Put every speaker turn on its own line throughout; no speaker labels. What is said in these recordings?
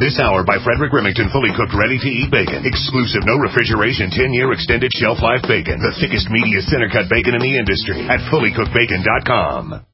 This hour by Frederick Remington, fully cooked, ready-to-eat bacon. Exclusive, no refrigeration, 10-year extended shelf life bacon. The thickest, meatiest center-cut bacon in the industry at fullycookedbacon.com.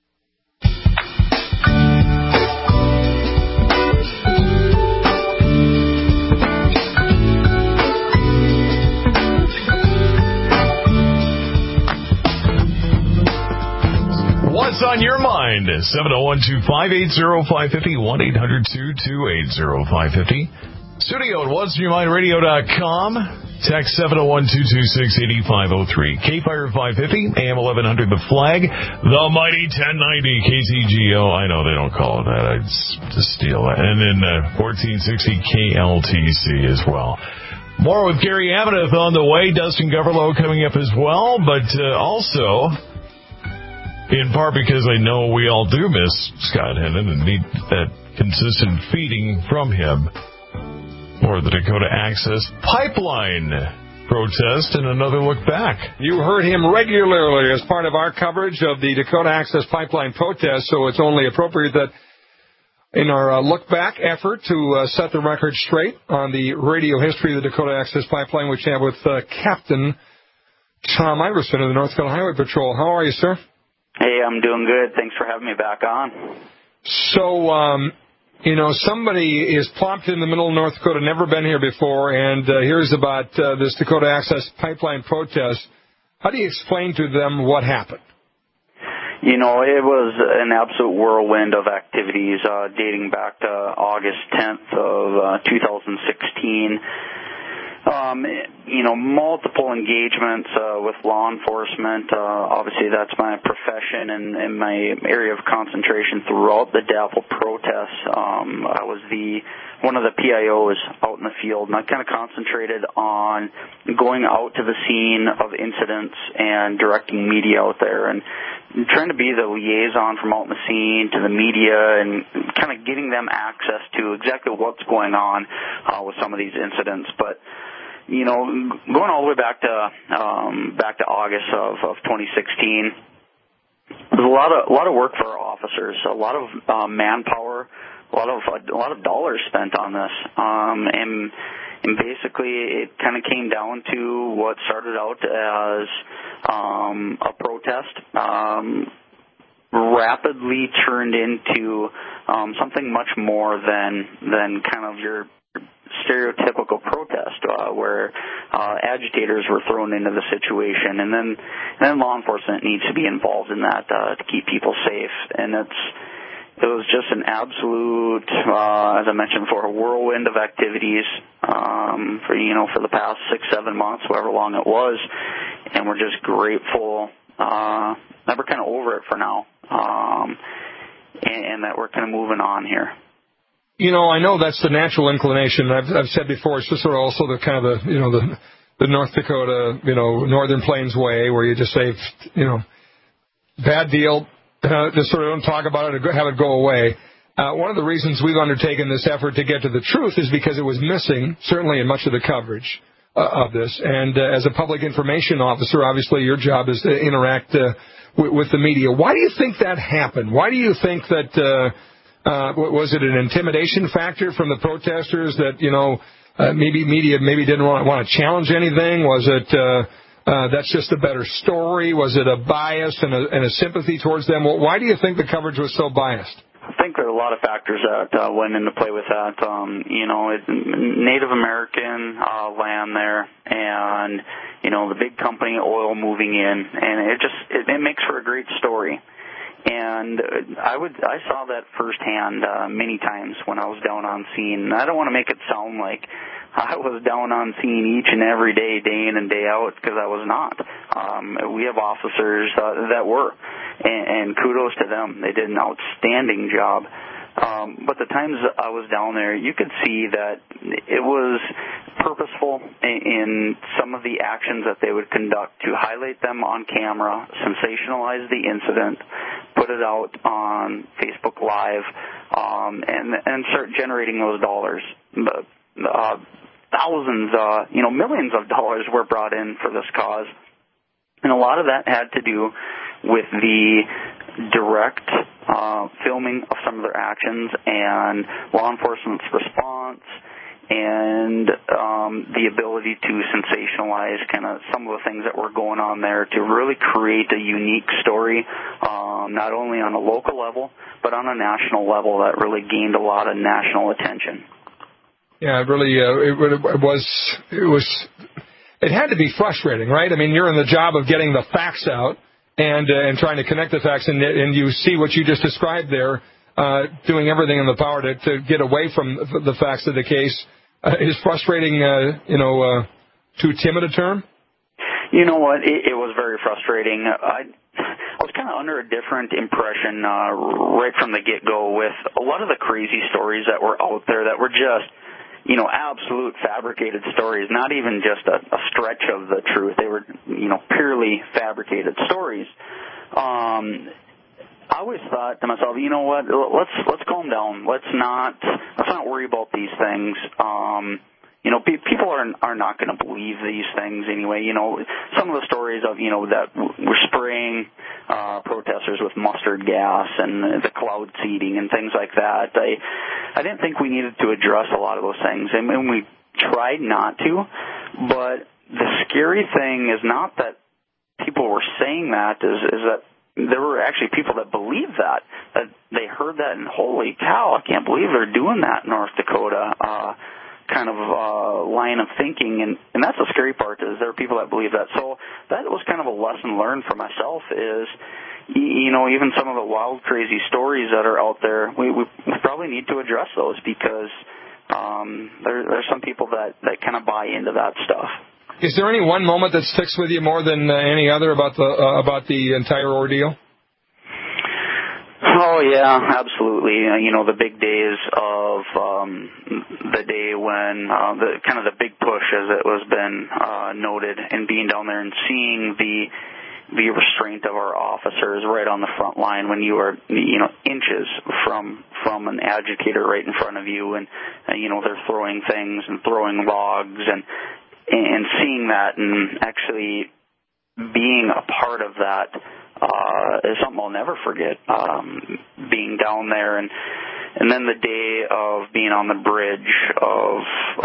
What's on your mind? 701-258-0550, 1-800-228-0550. Studio at what'sonyourmindradio.com. Text 701-226-8503. K-Fire 550, AM 1100 The Flag, the mighty 1090 KCGO. I know they don't call it that. I'd just steal that. And then 1460 KLTC as well. More with Gary Aveneth on the way. Dustin Goverlow coming up as well. But also, in part because I know we all do miss Scott Hennon and need that consistent feeding from him. Or the Dakota Access Pipeline protest and another look back.
You heard him regularly as part of our coverage of the Dakota Access Pipeline protest, so it's only appropriate that in our look back effort to set the record straight on the radio history of the Dakota Access Pipeline, which we have with Captain Tom Iverson of the North Dakota Highway Patrol. How are you, sir?
Hey, I'm doing good. Thanks for having me back on.
So, somebody is plopped in the middle of North Dakota, never been here before, and here's about this Dakota Access Pipeline protest. How do you explain to them what happened?
It was an absolute whirlwind of activities dating back to August 10th of 2016. Multiple engagements with law enforcement. Obviously, that's my profession and my area of concentration throughout the DAPL protests. I was one of the PIOs out in the field, and I kind of concentrated on going out to the scene of incidents and directing media out there and trying to be the liaison from out in the scene to the media and kind of getting them access to exactly what's going on with some of these incidents. But going all the way back to August of 2016, there's a lot of work for our officers, a lot of manpower, a lot of dollars spent on this, and basically it kind of came down to what started out as a protest, rapidly turned into something much more than kind of your stereotypical protest where agitators were thrown into the situation, and then law enforcement needs to be involved in that to keep people safe. And it was just an absolute, as I mentioned before, a whirlwind of activities for the past 6-7 months, however long it was, and we're just grateful that we're kind of over it for now, and that we're kind of moving on here.
I know that's the natural inclination. I've said before, it's just sort of also the kind of the North Dakota, Northern Plains way, where you just say, bad deal, just sort of don't talk about it or have it go away. One of the reasons we've undertaken this effort to get to the truth is because it was missing, certainly in much of the coverage of this. And as a public information officer, obviously your job is to interact with the media. Why do you think that happened? Why do you think that... was it an intimidation factor from the protesters that, maybe media didn't want to challenge anything? Was it that's just a better story? Was it a bias and a sympathy towards them? Why do you think the coverage was so biased?
I think there are a lot of factors that went into play with that. It's Native American land there, and, the big company oil moving in, and it makes for a great story. And I saw that firsthand many times when I was down on scene. I don't want to make it sound like I was down on scene each and every day, day in and day out, because I was not. We have officers that were, and kudos to them. They did an outstanding job. But the times I was down there, you could see that it was purposeful in some of the actions that they would conduct to highlight them on camera, sensationalize the incident, put it out on Facebook Live, and start generating those dollars. Thousands, millions of dollars were brought in for this cause. And a lot of that had to do with the direct filming of some of their actions and law enforcement's response, and the ability to sensationalize kind of some of the things that were going on there to really create a unique story, not only on a local level, but on a national level that really gained a lot of national attention.
Yeah, it really it had to be frustrating, right? I mean, you're in the job of getting the facts out and trying to connect the facts, and you see what you just described there, doing everything in the power to get away from the facts of the case. Is frustrating, too timid a term?
You know what? It was very frustrating. I was kind of under a different impression right from the get-go with a lot of the crazy stories that were out there that were just, absolute fabricated stories, not even just a stretch of the truth. They were, purely fabricated stories. I always thought to myself, you know what? Let's calm down. Let's not worry about these things. People are not going to believe these things anyway. Some of the stories of that we're spraying protesters with mustard gas and the cloud seeding and things like that. I didn't think we needed to address a lot of those things, and we tried not to. But the scary thing is not that people were saying that, is that there were actually people that believed that they heard that and holy cow, I can't believe they're doing that in North Dakota, kind of line of thinking, and that's the scary part, is there are people that believe that. So that was kind of a lesson learned for myself, is even some of the wild, crazy stories that are out there, we probably need to address those, because there's some people that kind of buy into that stuff.
Is there any one moment that sticks with you more than any other about the entire ordeal?
Oh yeah, absolutely. The big days of the day when the big push, as it was been noted, and being down there and seeing the restraint of our officers right on the front line when you are inches from an agitator right in front of you, and they're throwing things and throwing logs and seeing that and actually being a part of that is something I'll never forget. Being down there and then the day of being on the bridge of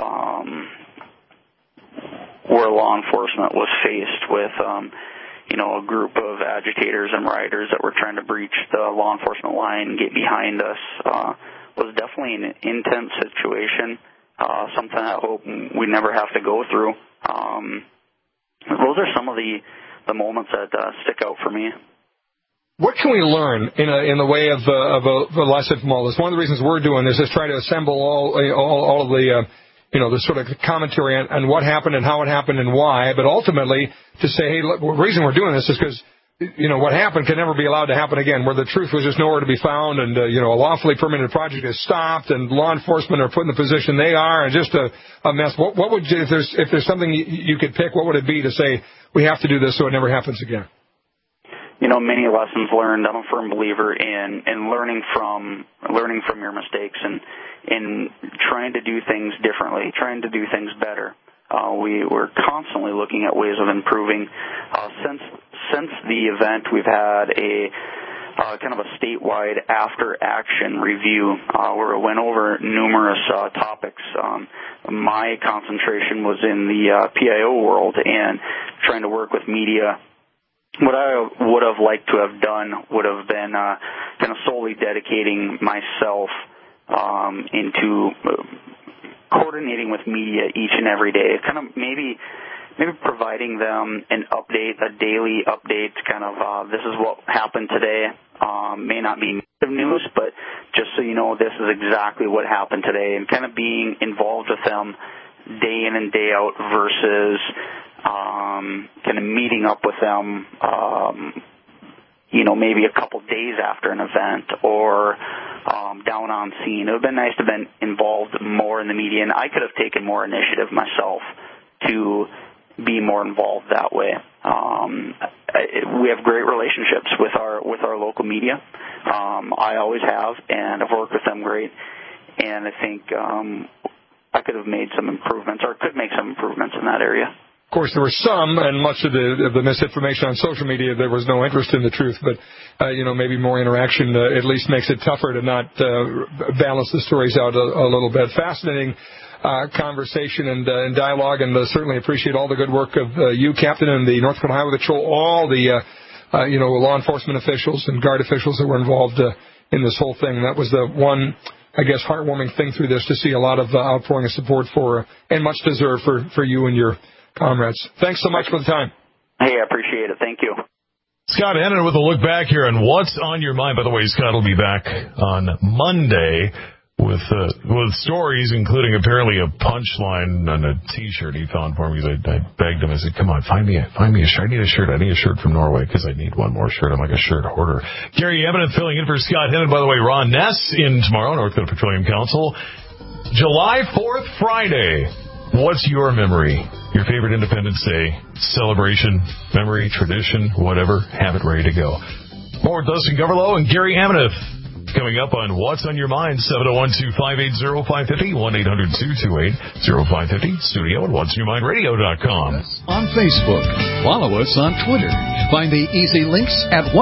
where law enforcement was faced with a group of agitators and rioters that were trying to breach the law enforcement line and get behind us, was definitely an intense situation. Something I hope we never have to go through. Those are some of the moments that stick out for me.
What can we learn in the way of a lesson from all this? One of the reasons we're doing this is try to assemble all of the the sort of commentary on what happened and how it happened and why. But ultimately to say, hey, look, the reason we're doing this is because what happened can never be allowed to happen again, where the truth was just nowhere to be found, and a lawfully permitted project is stopped, and law enforcement are put in the position they are, and just a mess. What would you, if there's something you could pick, what would it be to say we have to do this so it never happens again?
Many lessons learned. I'm a firm believer in learning from your mistakes and in trying to do things differently, trying to do things better. We're constantly looking at ways of improving. Since the event, we've had a kind of a statewide after-action review where it went over numerous topics. My concentration was in the PIO world and trying to work with media. What I would have liked to have done would have been kind of solely dedicating myself into coordinating with media each and every day, kind of maybe providing them an update, a daily update, kind of this is what happened today. May not be negative news, but just so you know, this is exactly what happened today, and kind of being involved with them day in and day out versus kind of meeting up with them, maybe a couple days after an event or down on scene. It would have been nice to have been involved more in the media, and I could have taken more initiative myself to be more involved that way. We have great relationships with our local media. I always have, and I've worked with them great. And I think I could have made some improvements, or could make some improvements in that area.
course, there were some, and much of the misinformation on social media, there was no interest in the truth. But, maybe more interaction at least makes it tougher to not balance the stories out a little bit. Fascinating conversation and dialogue, and certainly appreciate all the good work of you, Captain, and the North Dakota Highway Patrol, all the law enforcement officials and guard officials that were involved in this whole thing. That was the one, I guess, heartwarming thing through this, to see a lot of outpouring of support for, and much deserved for you and your comrades. Thanks so much for the time.
Hey, I appreciate it. Thank you.
Scott Hennon with a look back here on What's on Your Mind. By the way, Scott will be back on Monday with stories, including apparently a punchline on a T-shirt he found for me. I begged him. I said, "Come on, find me a shirt. I need a shirt. I need a shirt from Norway because I need one more shirt. I'm like a shirt hoarder." Gary Eminent filling in for Scott Hennon. By the way, Ron Ness in tomorrow, North Dakota Petroleum Council. July 4th, Friday. What's your memory? Your favorite Independence Day celebration, memory, tradition, whatever. Have it ready to go. More with Dustin Goverlow and Gary Eminent. Coming up on What's on Your Mind, 701-258-0550, 1-800-228-0550, studio at whatsonyourmindradio.com.
On Facebook. Follow us on Twitter. Find the easy links at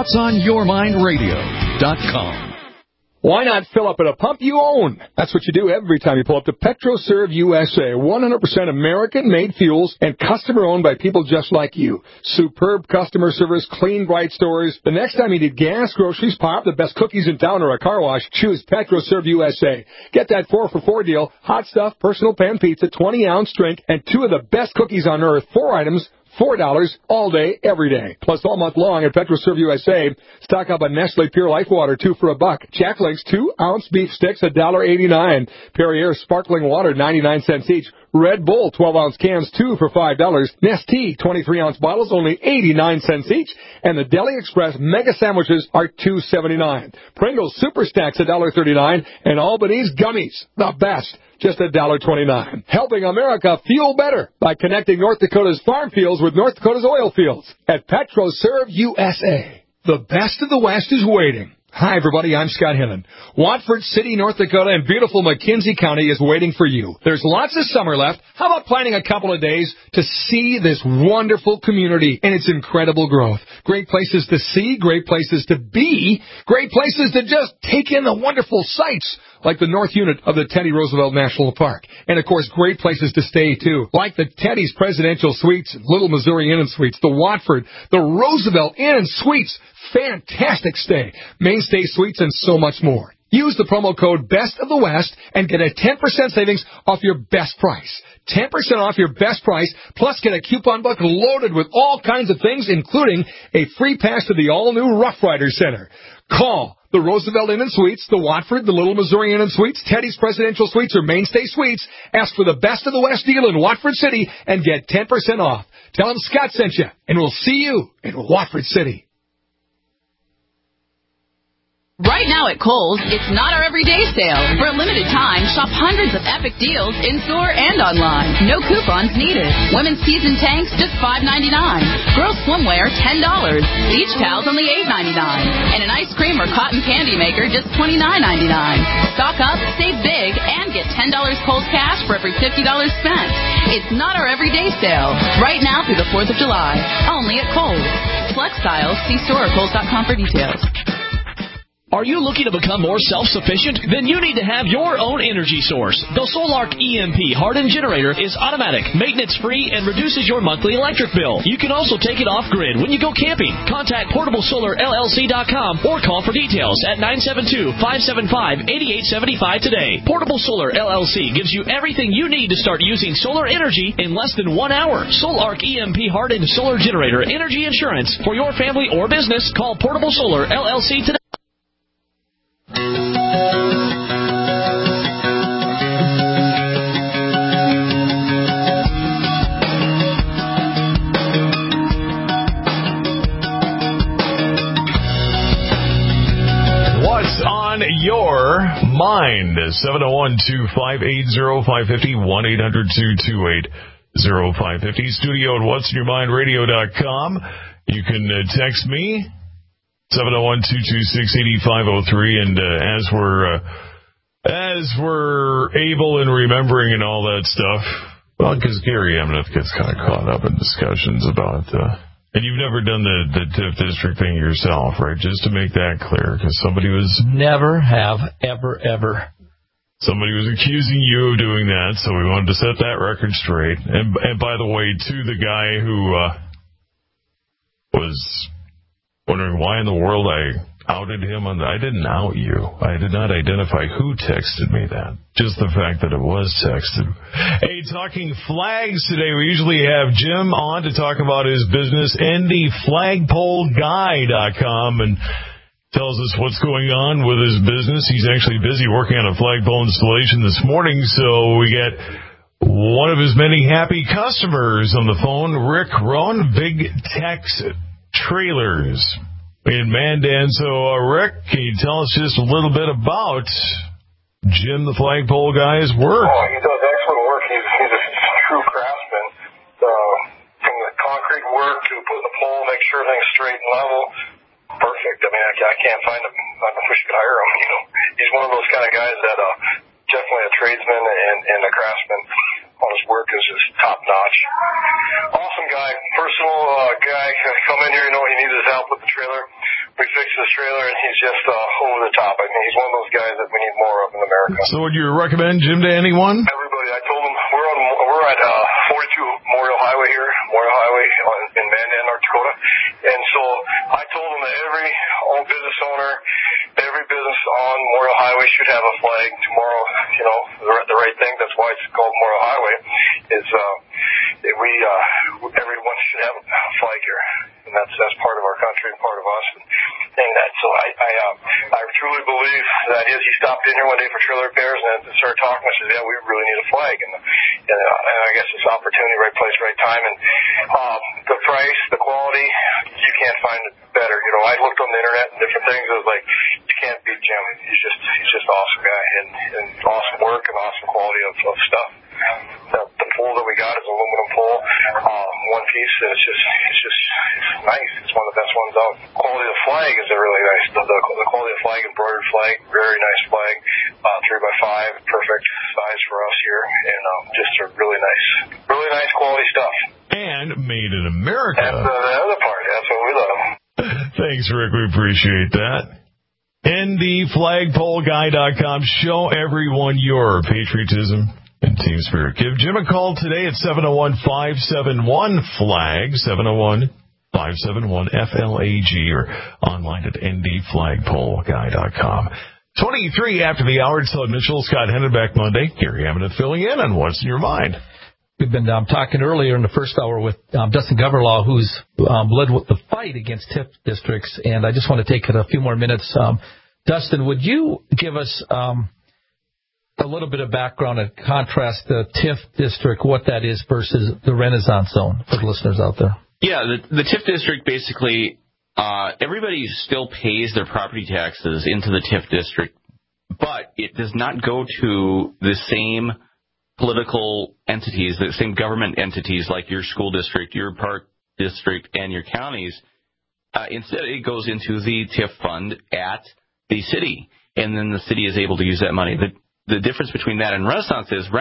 whatsonyourmindradio.com.
Why not fill up at a pump you own? That's what you do every time you pull up to PetroServe USA. 100% American-made fuels and customer-owned by people just like you. Superb customer service, clean, bright stores. The next time you need gas, groceries, pop, the best cookies in town, or a car wash, choose PetroServe USA. Get that 4-for-4 deal. Hot stuff, personal pan pizza, 20-ounce drink, and 2 of the best cookies on earth. 4 items. $4 all day, every day. Plus, all month long at PetroServe USA, stock up on Nestle Pure Life Water, 2 for $1. Jack Link's 2-ounce beef sticks, $1.89. Perrier Sparkling Water, 99 cents each. Red Bull, 12-ounce cans, 2 for $5. Nestea, 23-ounce bottles, only 89 cents each. And the Deli Express Mega Sandwiches are $2.79. Pringles Super Stacks, $1.39. And Albanese Gummies, the best, just $1.29. Helping America fuel better by connecting North Dakota's farm fields with North Dakota's oil fields at PetroServe USA. The best of the West is waiting. Hi, everybody. I'm Scott Hennon. Watford City, North Dakota, and beautiful McKinsey County is waiting for you. There's lots of summer left. How about planning a couple of days to see this wonderful community and its incredible growth? Great places to see, great places to be, great places to just take in the wonderful sights, like the north unit of the Teddy Roosevelt National Park. And, of course, great places to stay, too, like the Teddy's Presidential Suites, Little Missouri Inn and Suites, the Watford, the Roosevelt Inn and Suites. Fantastic stay, Mainstay Suites, and so much more. Use the promo code Best of the West and get a 10% savings off your best price. 10% off your best price, plus get a coupon book loaded with all kinds of things, including a free pass to the all-new Rough Rider Center. Call the Roosevelt Inn and Suites, the Watford, the Little Missouri Inn and Suites, Teddy's Presidential Suites, or Mainstay Suites. Ask for the Best of the West deal in Watford City and get 10% off. Tell them Scott sent you, and we'll see you in Watford City.
Right now at Kohl's, it's not our everyday sale. For a limited time, shop hundreds of epic deals in-store and online. No coupons needed. Women's tees and tanks, just $5.99. Girls swimwear, $10. Beach towels, only $8.99. And an ice cream or cotton candy maker, just $29.99. Stock up, save big, and get $10 Kohl's cash for every $50 spent. It's not our everyday sale. Right now through the 4th of July. Only at Kohl's. Flex styles, see store or Kohl's.com for details.
Are you looking to become more self-sufficient? Then you need to have your own energy source. The Solark EMP hardened generator is automatic, maintenance-free, and reduces your monthly electric bill. You can also take it off-grid when you go camping. Contact PortableSolarLLC.com or call for details at 972-575-8875 today. Portable Solar LLC gives you everything you need to start using solar energy in less than 1 hour. Solark EMP hardened solar generator energy insurance for your family or business. Call Portable Solar LLC today.
What's on your mind? 701-258-0550, 1-800-228-0550. Studio at whatsonyourmindradio.com. You can text me, 701-226-8503, and as we're able and remembering and all that stuff, Well, because Gary Ameneth gets kind of caught up in discussions about, and you've never done the TIF district thing yourself, right? Just to make that clear, because somebody was...
Never have, ever.
Somebody was accusing you of doing that, so we wanted to set that record straight. And by the way, too, the guy who was wondering why in the world I outed him I didn't out you. I did not identify who texted me that. Just the fact that it was texted. Hey, talking flags today, we usually have Jim on to talk about his business, NDFlagpoleGuy.com, and tells us what's going on with his business. He's actually busy working on a flagpole installation this morning, so we get one of his many happy customers on the phone, Rick Rohn, Big Tex Trailers in Mandan. So, Rick, can you tell us just a little bit about Jim, the flagpole guy's work?
Oh, he does excellent work. He's a true craftsman. From the concrete work to putting the pole, make sure everything's straight and level. Perfect. I mean, I can't find him. I wish I could hire him. He's one of those kind of guys that definitely a tradesman and a craftsman. On his work is just top notch. Awesome guy, personal guy. Come in here, he needs his help with the trailer. We fixed his trailer, and he's just over the top. I mean, he's one of those guys that we need more of in America.
So, would you recommend Jim to anyone?
Everybody. I told him we're at 42 Memorial Highway here, Memorial Highway in Mandan, North Dakota, and so I told him that every business owner, every business on Memorial Highway should have a flag tomorrow. The right thing. That's why it's called Memorial Highway. Is everyone should have a flag here, and that's part of our country and part of us. And that, so I truly believe that he stopped in here one day for trailer repairs and started talking. I said, yeah, we really need a flag, and I guess it's opportunity, right place, right time, and the price, the quality, you can't find it better. I looked on the internet and different things. I was like, you can't beat Jim. He's just an awesome guy and awesome work and awesome quality of stuff. The pole that we got is aluminum pole, one piece, and it's nice. It's one of the best ones out. Quality of the flag is really nice. The quality of the flag, embroidered flag, very nice flag, 3x5, perfect size for us here, and just a really nice quality stuff.
And made in America.
That's the other part. That's what we love.
Thanks, Rick. We appreciate that. NDFlagpoleGuy.com. Show everyone your patriotism and team spirit. Give Jim a call today at 701-571-FLAG, 701-571-FLAG, or online at NDFlagpoleGuy.com. 23 after the hour. It's Todd Mitchell, Scott Hennebeck Monday. Gary Ameneth filling in on What's in Your Mind.
We've been talking earlier in the first hour with Dustin Goverlaw, who's led with the fight against TIF districts, and I just want to take a few more minutes. Dustin, would you give us a little bit of background and contrast the TIF district, what that is, versus the Renaissance Zone for the listeners out there?
Yeah, the TIF district, basically, everybody still pays their property taxes into the TIF district, but it does not go to the same political entities, the same government entities like your school district, your park district, and your counties. Instead, it goes into the TIF fund at the city, and then the city is able to use that money. The difference between that and Renaissance is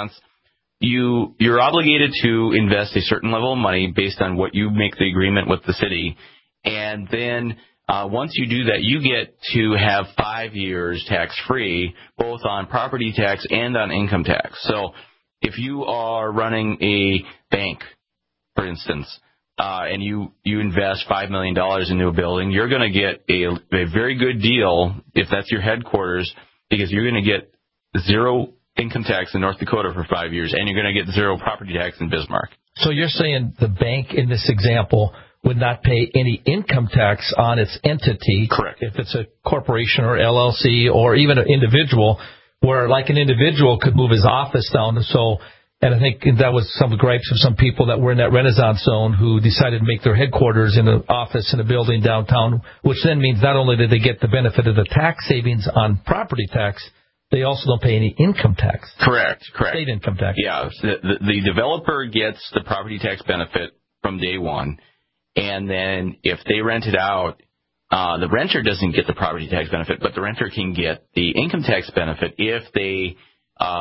you're obligated to invest a certain level of money based on what you make the agreement with the city, and then once you do that, you get to have 5 years tax-free, both on property tax and on income tax. So if you are running a bank, for instance, and you invest $5 million into a building, you're going to get a very good deal if that's your headquarters, because you're going to get zero income tax in North Dakota for 5 years, and you're going to get zero property tax in Bismarck.
So you're saying the bank in this example would not pay any income tax on its entity.
Correct.
If it's a corporation or LLC or even an individual, where like an individual could move his office down. So, and I think that was some gripes of some people that were in that Renaissance Zone who decided to make their headquarters in an office in a building downtown, which then means not only did they get the benefit of the tax savings on property tax, they also don't pay any income tax.
Correct.
State income tax.
Yeah. The developer gets the property tax benefit from day one. And then if they rent it out, the renter doesn't get the property tax benefit, but the renter can get the income tax benefit if they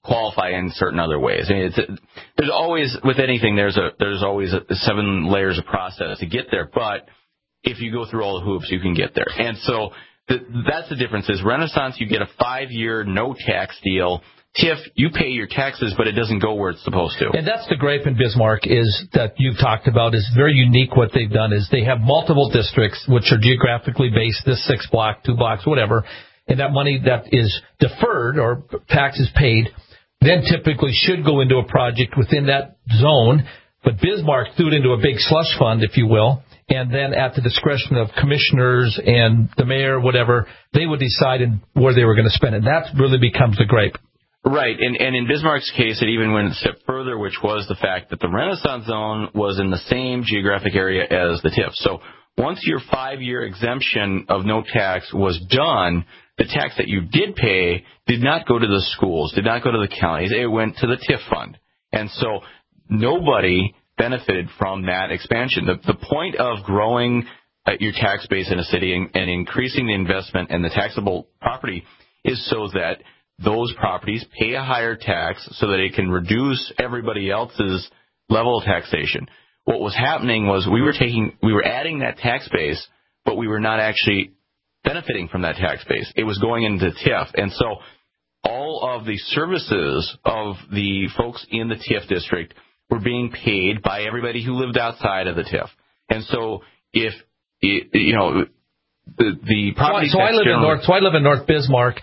qualify in certain other ways. I mean, there's always, with anything, there's always 7 layers of process to get there. But if you go through all the hoops, you can get there. And so that's the difference. Is Renaissance, you get a 5-year no tax deal. TIF, you pay your taxes, but it doesn't go where it's supposed to.
And that's the gripe in Bismarck is that you've talked about is very unique. What they've done is they have multiple districts which are geographically based, this 6 block, 2 blocks, whatever, and that money that is deferred or taxes paid then typically should go into a project within that zone. But Bismarck threw it into a big slush fund, if you will, and then at the discretion of commissioners and the mayor, whatever, they would decide where they were going to spend it. That really becomes the gripe.
Right, and in Bismarck's case, it even went a step further, which was the fact that the Renaissance zone was in the same geographic area as the TIF. So once your 5-year exemption of no tax was done, the tax that you did pay did not go to the schools, did not go to the counties. It went to the TIF fund. And so nobody benefited from that expansion. The point of growing your tax base in a city and increasing the investment and the taxable property is so that those properties pay a higher tax so that it can reduce everybody else's level of taxation. What was happening was we were adding that tax base, but we were not actually benefiting from that tax base. It was going into TIF. And so all of the services of the folks in the TIF district were being paid by everybody who lived outside of the TIF. And so if, the property
So I live in North Bismarck.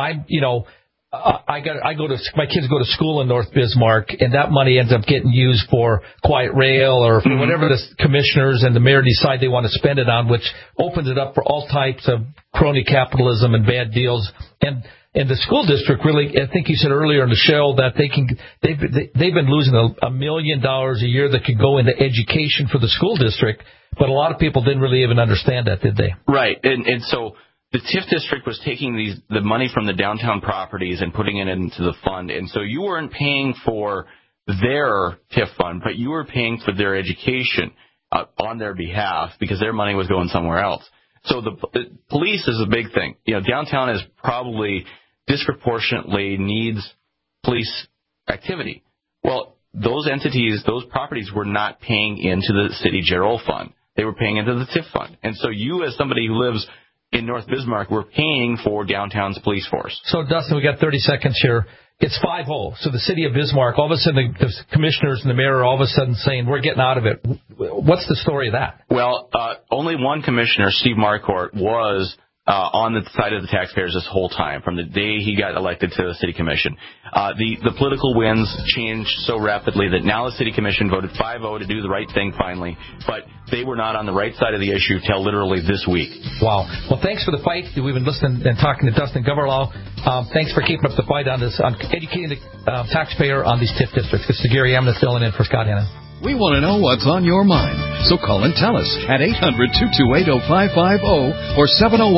My kids go to school in North Bismarck, and that money ends up getting used for Quiet Rail or for whatever the commissioners and the mayor decide they want to spend it on, which opens it up for all types of crony capitalism and bad deals. And the school district really, I think you said earlier in the show that they've been losing $1 million a year that could go into education for the school district, but a lot of people didn't really even understand that, did they?
Right, and so the TIF district was taking the money from the downtown properties and putting it into the fund. And so you weren't paying for their TIF fund, but you were paying for their education on their behalf because their money was going somewhere else. So the police is a big thing. Downtown is probably disproportionately needs police activity. Well, those entities, those properties were not paying into the city general fund. They were paying into the TIF fund. And so you, as somebody who lives in North Bismarck, we're paying for downtown's police force.
So, Dustin, we got 30 seconds here. It's 5-0. So the city of Bismarck, all of a sudden the commissioners and the mayor are all of a sudden saying, we're getting out of it. What's the story of that?
Well, only one commissioner, Steve Marquardt, was on the side of the taxpayers this whole time, from the day he got elected to the city commission. The political winds changed so rapidly that now the city commission voted 5-0 to do the right thing finally, but they were not on the right side of the issue till literally this week.
Wow. Well, thanks for the fight. We've been listening and talking to Dustin Goverlau. Thanks for keeping up the fight on this, on educating the taxpayer on these TIF districts. This is Gary Amna filling in for Scott Hannon.
We want to know what's on your mind, so call and tell us at 800-228-0550 or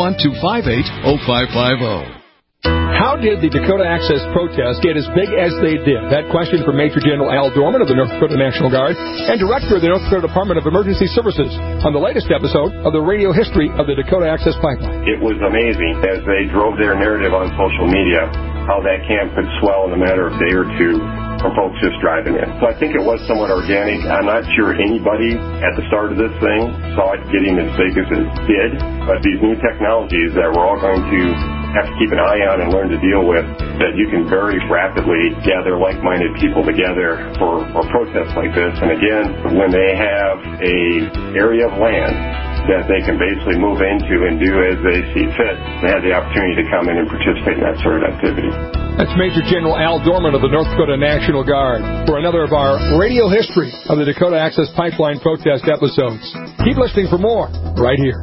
701-258-0550.
How did the Dakota Access protest get as big as they did? That question from Major General Al Dorman of the North Dakota National Guard and Director of the North Dakota Department of Emergency Services on the latest episode of the radio history of the Dakota Access Pipeline.
It was amazing as they drove their narrative on social media, how that camp could swell in a matter of a day or two from folks just driving in. So I think it was somewhat organic. I'm not sure anybody at the start of this thing saw it getting as big as it did, but these new technologies that we're all going to have to keep an eye on and learn to deal with, that you can very rapidly gather like-minded people together for protests like this. And again, when they have an area of land that they can basically move into and do as they see fit, they have the opportunity to come in and participate in that sort of activity.
That's Major General Al Dorman of the North Dakota National Guard for another of our radio history of the Dakota Access Pipeline protest episodes. Keep listening for more right here.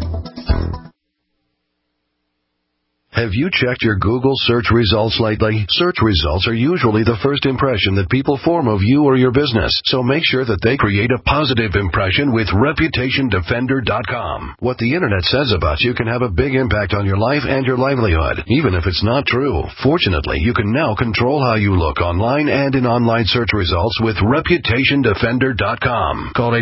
Have you checked your Google search results lately? Search results are usually the first impression that people form of you or your business, so make sure that they create a positive impression with ReputationDefender.com. What the Internet says about you can have a big impact on your life and your livelihood, even if it's not true. Fortunately, you can now control how you look online and in online search results with ReputationDefender.com. Call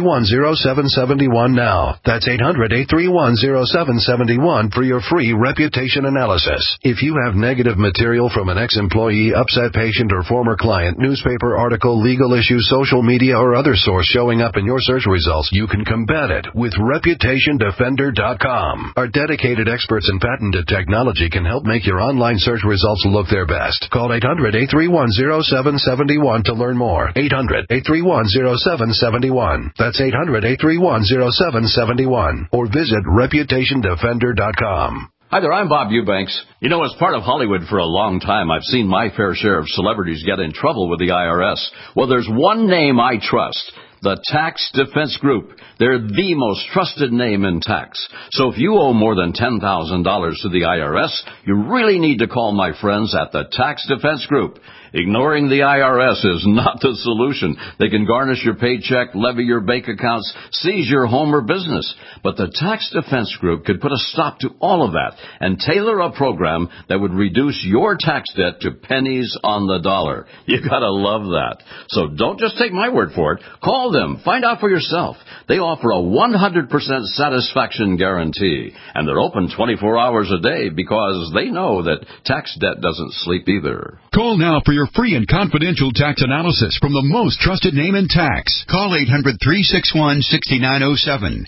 800-831-0771 now. That's 800-831-0771 for your free Reputation Reputation Analysis. If you have negative material from an ex-employee, upset patient, or former client, newspaper article, legal issue, social media, or other source showing up in your search results, you can combat it with ReputationDefender.com. Our dedicated experts in patented technology can help make your online search results look their best. Call 800-831-0771 to learn more. 800-831-0771. That's 800-831-0771. Or visit ReputationDefender.com.
Hi there, I'm Bob Eubanks. You know, as part of Hollywood for a long time, I've seen my fair share of celebrities get in trouble with the IRS. Well, there's one name I trust. The Tax Defense Group. They're the most trusted name in tax. So if you owe more than $10,000 to the IRS, you really need to call my friends at the Tax Defense Group. Ignoring the IRS is not the solution. They can garnish your paycheck, levy your bank accounts, seize your home or business. But the Tax Defense Group could put a stop to all of that and tailor a program that would reduce your tax debt to pennies on the dollar. You gotta love that. So don't just take my word for it. Call them. Find out for yourself. They offer a 100% satisfaction guarantee. And they're open 24 hours a day because they know that tax debt doesn't sleep either.
Call now for your free and confidential tax analysis from the most trusted name in tax. Call 800-361-6907.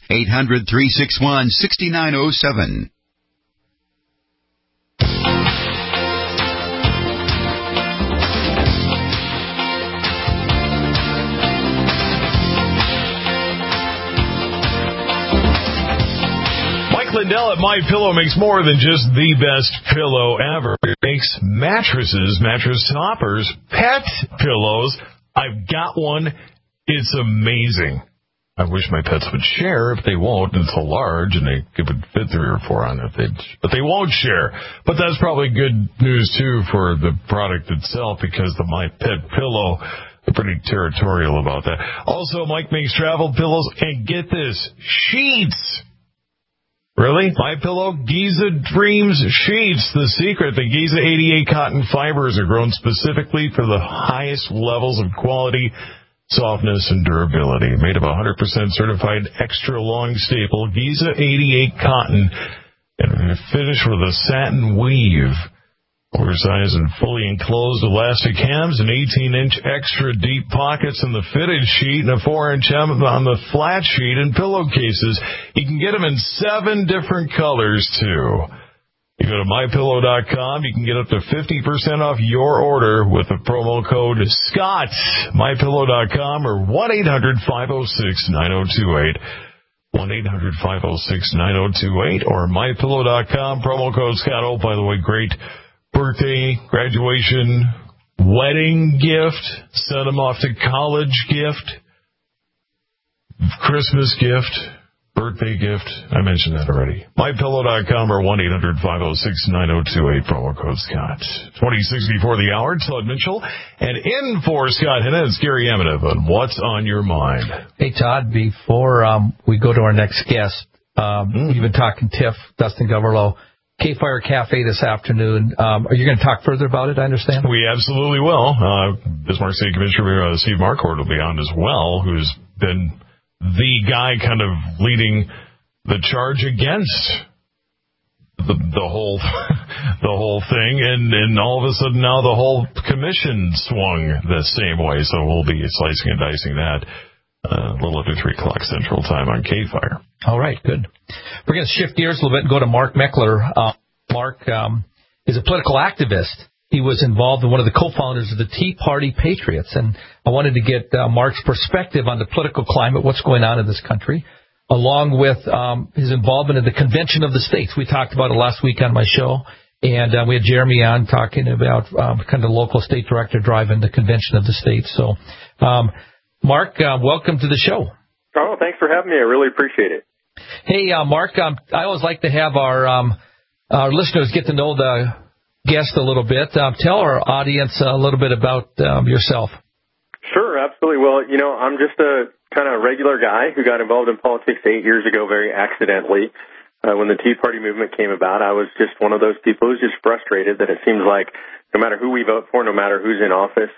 800-361-6907.
Lindell at MyPillow makes more than just the best pillow ever. It makes mattresses, mattress toppers, pet pillows. I've got one. It's amazing. I wish my pets would share. If they won't, it's so large, and it would fit 3 or 4 on it. But they won't share. But that's probably good news, too, for the product itself, because the My Pet Pillow, they're pretty territorial about that. Also, Mike makes travel pillows, and get this, sheets. Really? MyPillow Giza Dreams Sheets. The secret, the Giza 88 cotton fibers are grown specifically for the highest levels of quality, softness, and durability. Made of 100% certified extra long staple Giza 88 cotton and finished with a satin weave. Oversized and fully enclosed elastic hems, an 18-inch extra deep pockets in the fitted sheet, and a 4-inch hem on the flat sheet and pillowcases. You can get them in 7 different colors, too. You go to MyPillow.com. You can get up to 50% off your order with the promo code SCOTT. MyPillow.com or 1-800-506-9028. 1-800-506-9028 or MyPillow.com. Promo code SCOTT. Oh, by the way, great birthday, graduation, wedding gift, send them off to college gift, Christmas gift, birthday gift. I mentioned that already. MyPillow.com or 1-800-506-9028, promo code Scott. 26 before the hour, Todd Mitchell. And in for Scott Hennett, it's Gary Eminev on What's on Your Mind.
Hey, Todd, before we go to our next guest, we've been talking TIF, Dustin Goverlow. K-Fire Cafe this afternoon. Are you going to talk further about it, I understand?
We absolutely will. Bismarck City Commissioner Steve Marquardt will be on as well, who's been the guy kind of leading the charge against the whole thing, and all of a sudden now the whole commission swung the same way, so we'll be slicing and dicing that a little after 3 o'clock Central Time on K-Fire.
All right, good. We're going to shift gears a little bit and go to Mark Meckler. Mark is a political activist. He was involved in one of the co-founders of the Tea Party Patriots, and I wanted to get Mark's perspective on the political climate, what's going on in this country, along with his involvement in the Convention of the States. We talked about it last week on my show, and we had Jeremy on talking about kind of the local state director driving the Convention of the States. So, Mark, welcome to the show.
Oh, thanks for having me. I really appreciate it.
Hey, Mark, I always like to have our listeners get to know the guest a little bit. Tell our audience a little bit about yourself.
Sure, absolutely. Well, I'm just a kind of regular guy who got involved in politics 8 years ago very accidentally. When the Tea Party movement came about, I was just one of those people who's just frustrated that it seems like no matter who we vote for, no matter who's in office,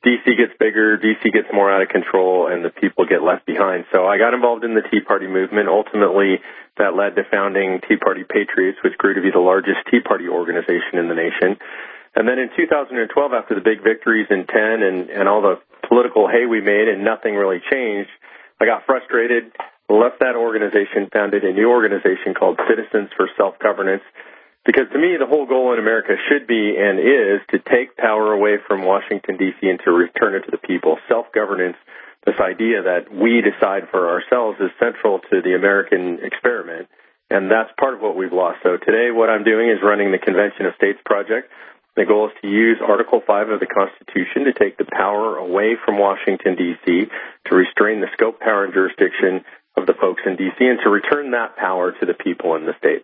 D.C. gets bigger, D.C. gets more out of control, and the people get left behind. So I got involved in the Tea Party movement. Ultimately, that led to founding Tea Party Patriots, which grew to be the largest Tea Party organization in the nation. And then in 2012, after the big victories in 10 and all the political hay we made and nothing really changed, I got frustrated, left that organization, founded a new organization called Citizens for Self-Governance. Because to me, the whole goal in America should be and is to take power away from Washington, D.C. and to return it to the people. Self-governance, this idea that we decide for ourselves, is central to the American experiment, and that's part of what we've lost. So today what I'm doing is running the Convention of States Project. The goal is to use Article 5 of the Constitution to take the power away from Washington, D.C., to restrain the scope, power, and jurisdiction of the folks in D.C., and to return that power to the people in the states.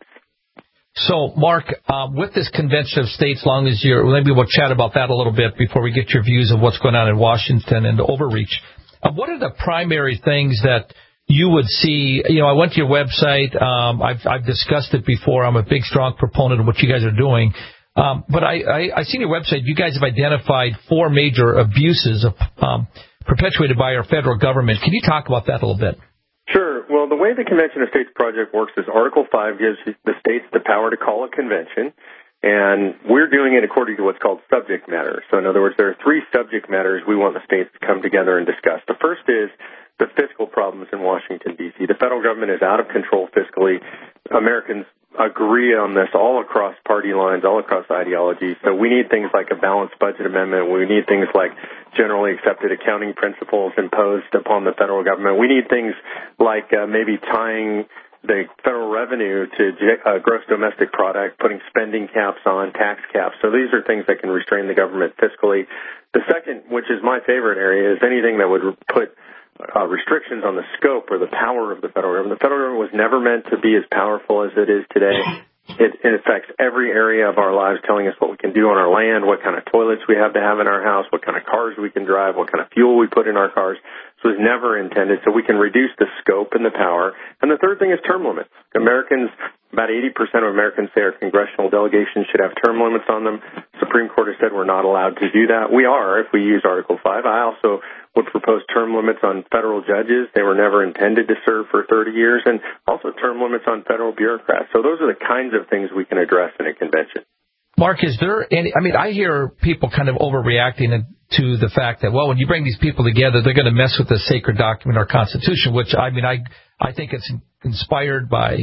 So, Mark, with this Convention of States, long as maybe we'll chat about that a little bit before we get your views of what's going on in Washington and the overreach. What are the primary things that you would see? You know, I went to your website. I've discussed it before. I'm a big, strong proponent of what you guys are doing. But I see on your website you guys have identified 4 major abuses perpetuated by our federal government. Can you talk about that a little bit?
Sure. Well, the way the Convention of States Project works is Article 5 gives the states the power to call a convention, and we're doing it according to what's called subject matter. So in other words, there are 3 subject matters we want the states to come together and discuss. The first is the fiscal problems in Washington, D.C. The federal government is out of control fiscally. Americans agree on this all across party lines, all across ideologies. So we need things like a balanced budget amendment. We need things like generally accepted accounting principles imposed upon the federal government. We need things like maybe tying the federal revenue to gross domestic product, putting spending caps on, tax caps. So these are things that can restrain the government fiscally. The second, which is my favorite area, is anything that would put restrictions on the scope or the power of the federal government. The federal government was never meant to be as powerful as it is today. It affects every area of our lives, telling us what we can do on our land, what kind of toilets we have to have in our house, what kind of cars we can drive, what kind of fuel we put in our cars. This was never intended, so we can reduce the scope and the power. And the third thing is term limits. Americans, about 80% of Americans say our congressional delegations should have term limits on them. Supreme Court has said we're not allowed to do that. We are if we use Article 5. I also would propose term limits on federal judges. They were never intended to serve for 30 years, and also term limits on federal bureaucrats. So those are the kinds of things we can address in a convention.
Mark, is there any, I hear people kind of overreacting to the fact that, well, when you bring these people together, they're going to mess with the sacred document, our Constitution, which, I think it's inspired by,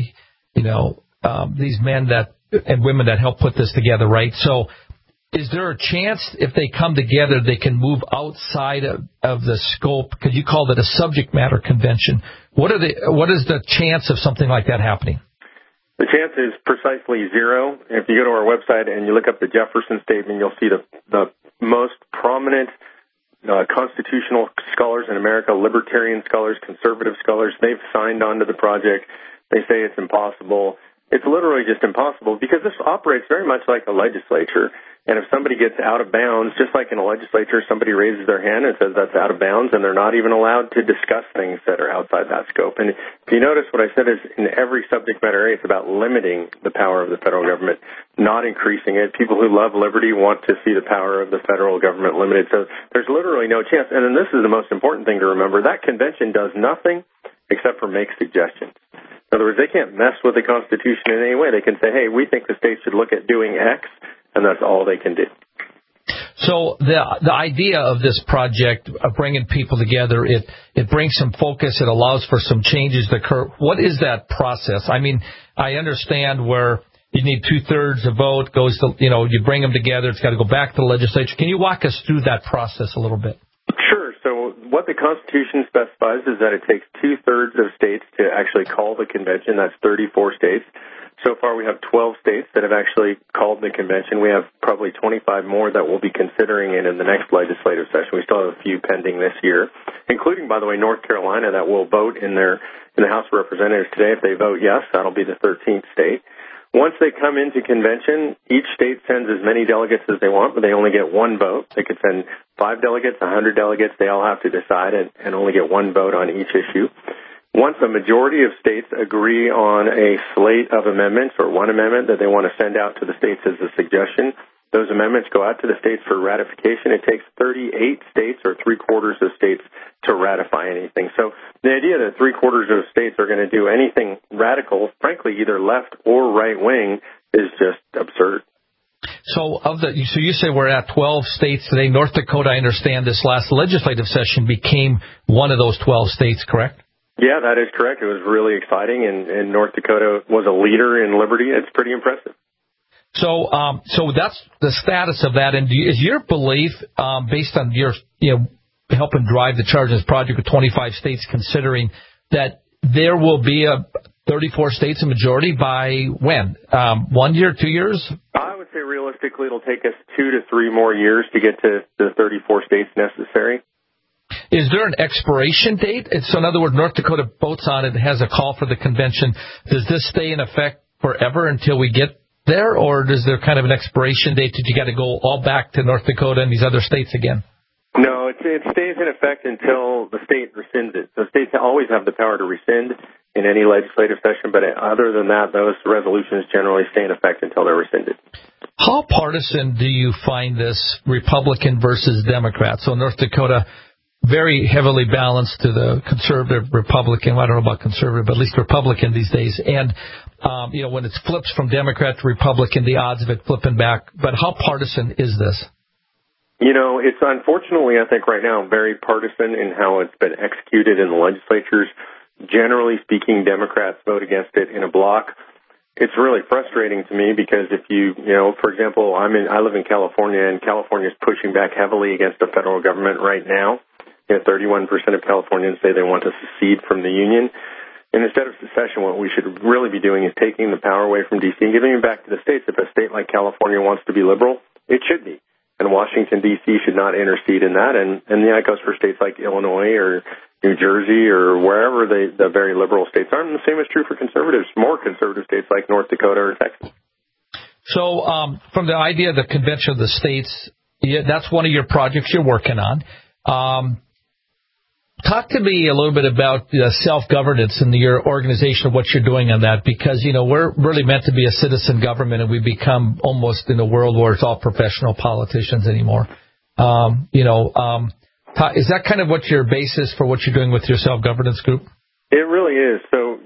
these men and women that help put this together, right? So is there a chance if they come together, they can move outside of the scope? Because you called it a subject matter convention. What is the chance of something like that happening?
The chance is precisely 0. If you go to our website and you look up the Jefferson Statement, you'll see the most prominent constitutional scholars in America, libertarian scholars, conservative scholars. They've signed on to the project. They say it's impossible. It's literally just impossible because this operates very much like a legislature. And if somebody gets out of bounds, just like in a legislature, somebody raises their hand and says that's out of bounds, and they're not even allowed to discuss things that are outside that scope. And if you notice what I said is in every subject matter area, it's about limiting the power of the federal government, not increasing it. People who love liberty want to see the power of the federal government limited. So there's literally no chance. And then this is the most important thing to remember. That convention does nothing except for make suggestions. In other words, they can't mess with the Constitution in any way. They can say, hey, we think the states should look at doing X, and that's all they can do.
So the idea of this project of bringing people together, it brings some focus. It allows for some changes to occur. What is that process? I understand where you need 2/3 of vote goes to, you bring them together. It's got to go back to the legislature. Can you walk us through that process a little bit?
Sure. So what the Constitution specifies is that it takes 2/3 of states to actually call the convention. That's 34 states. So far, we have 12 states that have actually called the convention. We have probably 25 more that will be considering it in the next legislative session. We still have a few pending this year, including, by the way, North Carolina that will vote in the House of Representatives today. If they vote yes, that'll be the 13th state. Once they come into convention, each state sends as many delegates as they want, but they only get one vote. They could send 5 delegates, 100 delegates. They all have to decide and only get one vote on each issue. Once a majority of states agree on a slate of amendments or one amendment that they want to send out to the states as a suggestion, those amendments go out to the states for ratification. It takes 38 states or three-quarters of states to ratify anything. So the idea that three-quarters of states are going to do anything radical, frankly, either left or right-wing, is just absurd.
So you say we're at 12 states today. North Dakota, I understand, this last legislative session became one of those 12 states, correct?
Yeah, that is correct. It was really exciting, and North Dakota was a leader in liberty. It's pretty impressive. So
that's the status of that. And is your belief, based on your helping drive the charge in this project with 25 states, considering that there will be 34 states a majority by when? 1 year, 2 years?
I would say realistically it'll take us 2 to 3 more years to get to the 34 states necessary.
Is there an expiration date? So in other words, North Dakota votes on it, has a call for the convention. Does this stay in effect forever until we get there, or is there kind of an expiration date that you got to go all back to North Dakota and these other states again?
No, it stays in effect until the state rescinds it. So states always have the power to rescind in any legislative session, but other than that, those resolutions generally stay in effect until they're rescinded.
How partisan do you find this Republican versus Democrat? So North Dakota, very heavily balanced to the conservative Republican. Well, I don't know about conservative, but at least Republican these days. And, when it flips from Democrat to Republican, the odds of it flipping back. But how partisan is this?
It's unfortunately, I think right now, very partisan in how it's been executed in the legislatures. Generally speaking, Democrats vote against it in a block. It's really frustrating to me because if for example, I live in California, and California is pushing back heavily against the federal government right now. 31% of Californians say they want to secede from the union. And instead of secession, what we should really be doing is taking the power away from D.C. and giving it back to the states. If a state like California wants to be liberal, it should be. And Washington, D.C. should not intercede in that. And that goes for states like Illinois or New Jersey or wherever the very liberal states are. And the same is true for conservatives, more conservative states like North Dakota or Texas.
So from the idea of the Convention of the States, that's one of your projects you're working on. Talk to me a little bit about self-governance and your organization, what you're doing on that, because, we're really meant to be a citizen government, and we become almost in a world where it's all professional politicians anymore. Is that kind of what your basis for what you're doing with your self-governance group?
It really is. So,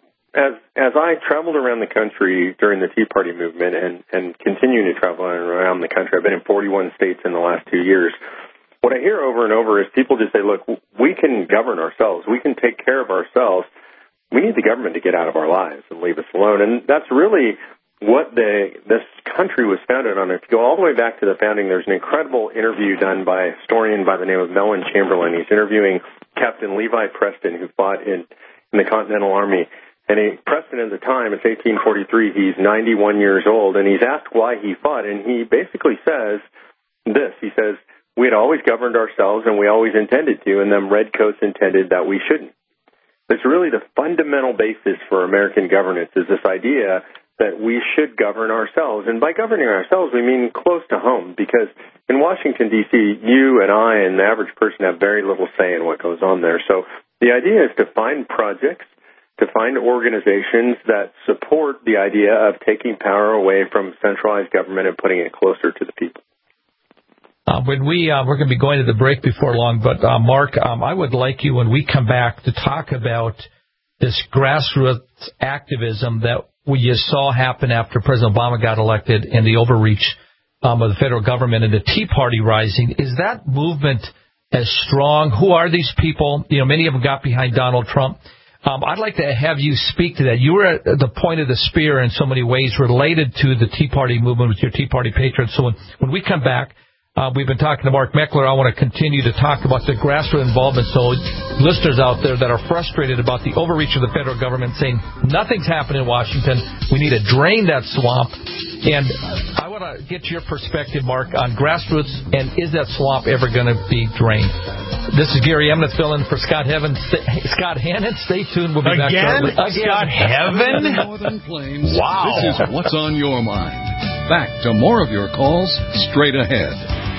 as I traveled around the country during the Tea Party movement and continue to travel around the country, I've been in 41 states in the last 2 years. What I hear over and over is people just say, look, we can govern ourselves. We can take care of ourselves. We need the government to get out of our lives and leave us alone. And that's really what this country was founded on. If you go all the way back to the founding, there's an incredible interview done by a historian by the name of Mellon Chamberlain. He's interviewing Captain Levi Preston, who fought in the Continental Army. And Preston at the time, it's 1843, he's 91 years old, and he's asked why he fought. And he basically says this. He says, we had always governed ourselves, and we always intended to, and them redcoats intended that we shouldn't. It's really the fundamental basis for American governance is this idea that we should govern ourselves. And by governing ourselves, we mean close to home, because in Washington, D.C., you and I and the average person have very little say in what goes on there. So the idea is to find projects, to find organizations that support the idea of taking power away from centralized government and putting it closer to the people.
We're going to be going to the break before long, but Mark, I would like you, when we come back, to talk about this grassroots activism that you saw happen after President Obama got elected and the overreach of the federal government and the Tea Party rising. Is that movement as strong? Who are these people? Many of them got behind Donald Trump. I'd like to have you speak to that. You were at the point of the spear in so many ways related to the Tea Party movement with your Tea Party patrons. So when we come back, we've been talking to Mark Meckler. I want to continue to talk about the grassroots involvement. So listeners out there that are frustrated about the overreach of the federal government saying nothing's happening in Washington, we need to drain that swamp. And I want to get your perspective, Mark, on grassroots, and is that swamp ever going to be drained? This is Gary Emnett filling for Scott Hannon. Stay tuned. We'll be back shortly.
Scott Hannon?
Northern Plains.
Wow.
This is What's on Your Mind. Back to more of your calls straight ahead.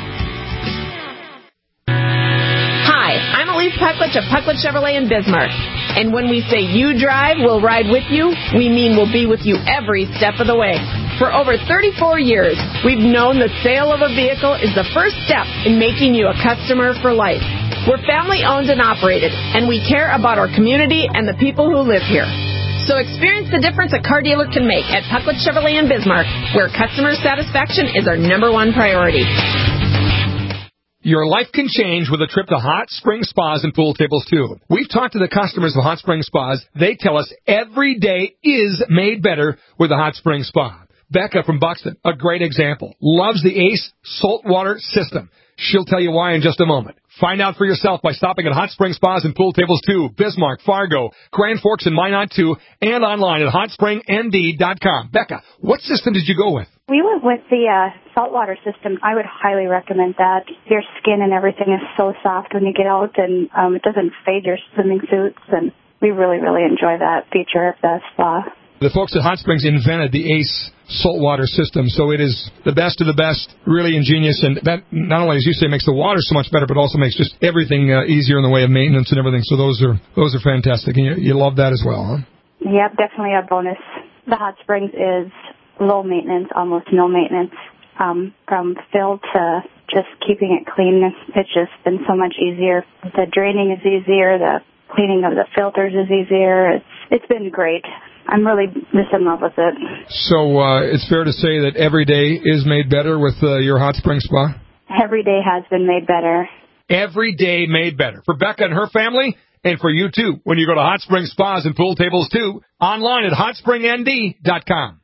Hi, I'm Elise Pucklich of Pucklich Chevrolet in Bismarck. And when we say you drive, we'll ride with you, we mean we'll be with you every step of the way. For over 34 years, we've known the sale of a vehicle is the first step in making you a customer for life. We're family-owned and operated, and we care about our community and the people who live here. So experience the difference a car dealer can make at Pucklet Chevrolet in Bismarck, where customer satisfaction is our number one priority.
Your life can change with a trip to Hot Spring Spas and Pool Tables, too. We've talked to the customers of Hot Spring Spas. They tell us every day is made better with a Hot Spring Spa. Becca from Buxton, a great example, loves the ACE saltwater system. She'll tell you why in just a moment. Find out for yourself by stopping at Hot Spring Spas and Pool Tables 2, Bismarck, Fargo, Grand Forks, and Minot 2, and online at hotspringnd.com. Becca, what system did you go with?
We went with the saltwater system. I would highly recommend that. Your skin and everything is so soft when you get out, and it doesn't fade your swimming suits, and we really, really enjoy that feature of the spa.
The folks at Hot Springs invented the ACE saltwater system, so it is the best of the best, really ingenious, and that not only, as you say, makes the water so much better, but also makes just everything easier in the way of maintenance and everything. So those are fantastic, and you love that as well, huh?
Yep, definitely a bonus. The Hot Springs is low maintenance, almost no maintenance, from fill to just keeping it clean. It's just been so much easier. The draining is easier. The cleaning of the filters is easier. It's been great. I'm really just in love with it.
So it's fair to say that every day is made better with your Hot Spring Spa?
Every day has been made better.
Every day made better. For Becca and her family, and for you, too, when you go to Hot Spring Spas and Pool Tables, too, online at hotspringnd.com.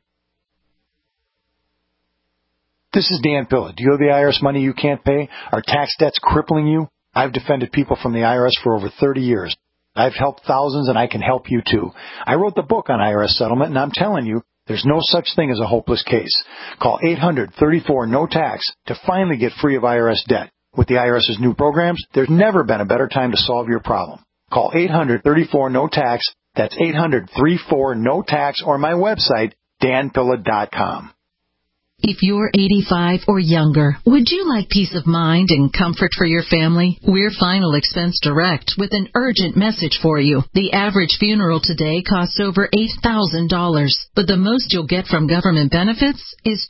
This is Dan Pilla. Do you owe the IRS money you can't pay? Are tax debts crippling you? I've defended people from the IRS for over 30 years. I've helped thousands, and I can help you, too. I wrote the book on IRS settlement, and I'm telling you, there's no such thing as a hopeless case. Call 800-34-NO-TAX to finally get free of IRS debt. With the IRS's new programs, there's never been a better time to solve your problem. Call 800-34-NO-TAX. That's 800-34-NO-TAX, or my website, danpilla.com.
If you're 85 or younger, would you like peace of mind and comfort for your family? We're Final Expense Direct with an urgent message for you. The average funeral today costs over $8,000, but the most you'll get from government benefits is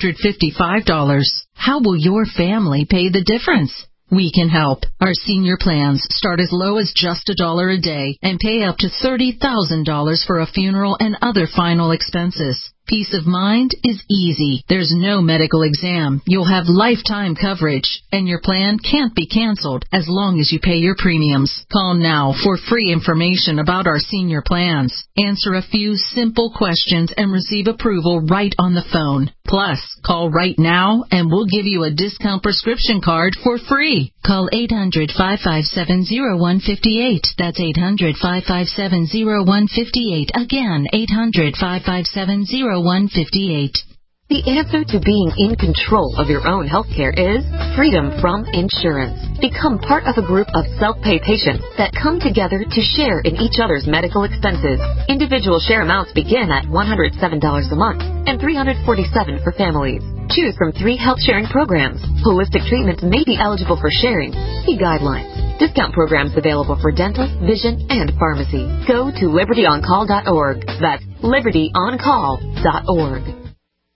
$255. How will your family pay the difference? We can help. Our senior plans start as low as just $1 a day and pay up to $30,000 for a funeral and other final expenses. Peace of mind is easy. There's no medical exam. You'll have lifetime coverage, and your plan can't be canceled as long as you pay your premiums. Call now for free information about our senior plans. Answer a few simple questions and receive approval right on the phone. Plus, call right now and we'll give you a discount prescription card for free. Call 800-557-0158. That's 800-557-0158. Again, 800-557-0158.
The answer to being in control of your own healthcare is freedom from insurance. Become part of a group of self-pay patients that come together to share in each other's medical expenses. Individual share amounts begin at $107 a month and $347 for families. Choose from 3 health sharing programs. Holistic treatments may be eligible for sharing. See guidelines. Discount programs available for dental, vision, and pharmacy. Go to libertyoncall.org. That's libertyoncall.org.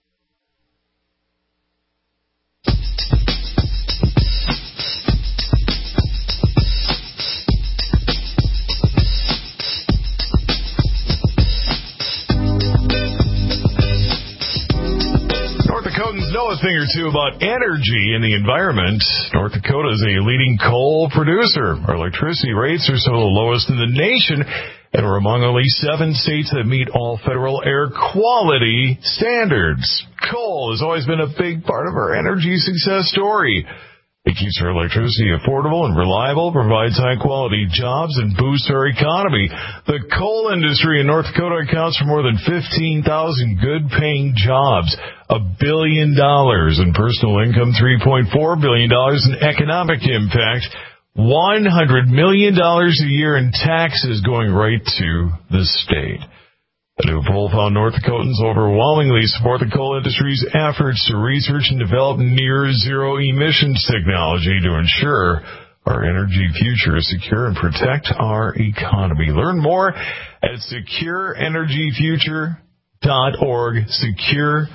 Know a thing or two about energy and the environment. North Dakota is a leading coal producer. Our electricity rates are some of the lowest in the nation, and we're among only 7 states that meet all federal air quality standards. Coal has always been a big part of our energy success story. It keeps our electricity affordable and reliable, provides high-quality jobs, and boosts our economy. The coal industry in North Dakota accounts for more than 15,000 good-paying jobs, $1 billion in personal income, $3.4 billion in economic impact, $100 million a year in taxes going right to the state. A new poll found North Dakotans overwhelmingly support the coal industry's efforts to research and develop near-zero emissions technology to ensure our energy future is secure and protect our economy. Learn more at secureenergyfuture.org,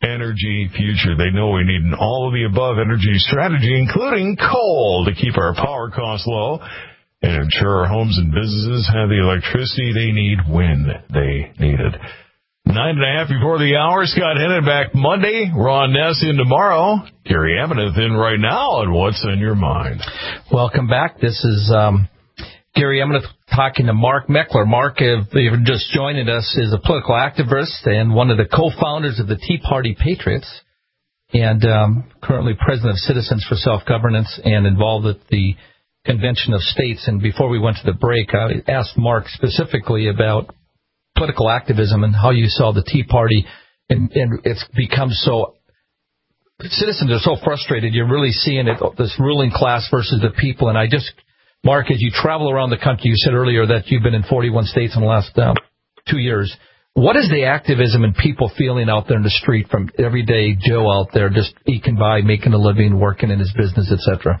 energy future. They know we need an all-of-the-above energy strategy, including coal, to keep our power costs low and ensure our homes and businesses have the electricity they need when they need it. 9:30 before the hour. Scott Hennon back Monday. Ron Ness in tomorrow. Gary Aveneth in right now on What's on Your Mind.
Welcome back. This is Gary Aveneth talking to Mark Meckler. Mark, if you're just joining us, is a political activist and one of the co-founders of the Tea Party Patriots, and currently president of Citizens for Self-Governance and involved with the Convention of States. And before we went to the break, I asked Mark specifically about political activism and how you saw the Tea Party, and it's become so, citizens are so frustrated. You're really seeing it, this ruling class versus the people. And Mark, as you travel around the country, you said earlier that you've been in 41 states in the last 2 years. What is the activism and people feeling out there in the street from everyday Joe out there just eking by, making a living, working in his business, etc.?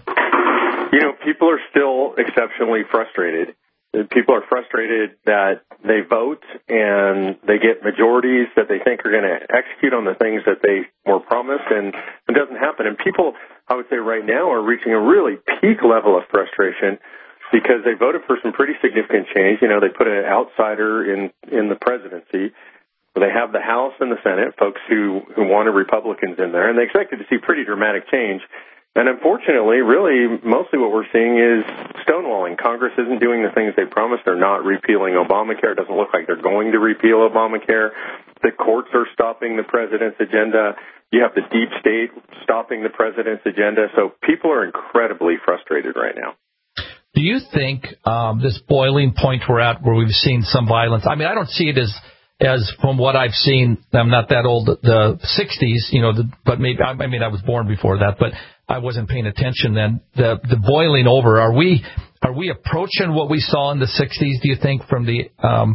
People are still exceptionally frustrated. People are frustrated that they vote and they get majorities that they think are going to execute on the things that they were promised, and it doesn't happen. And people, I would say right now, are reaching a really peak level of frustration because they voted for some pretty significant change. They put an outsider in the presidency. They have the House and the Senate, folks who wanted Republicans in there, and they expected to see pretty dramatic change. And unfortunately, really, mostly what we're seeing is stonewalling. Congress isn't doing the things they promised. They're not repealing Obamacare. It doesn't look like they're going to repeal Obamacare. The courts are stopping the president's agenda. You have the deep state stopping the president's agenda. So people are incredibly frustrated right now.
Do you think this boiling point we're at, where we've seen some violence, I mean, I don't see it as from what I've seen, I'm not that old, the 60s, but maybe, I mean, I was born before that, but I wasn't paying attention then. The boiling over, are we approaching what we saw in the 60s, do you think, from the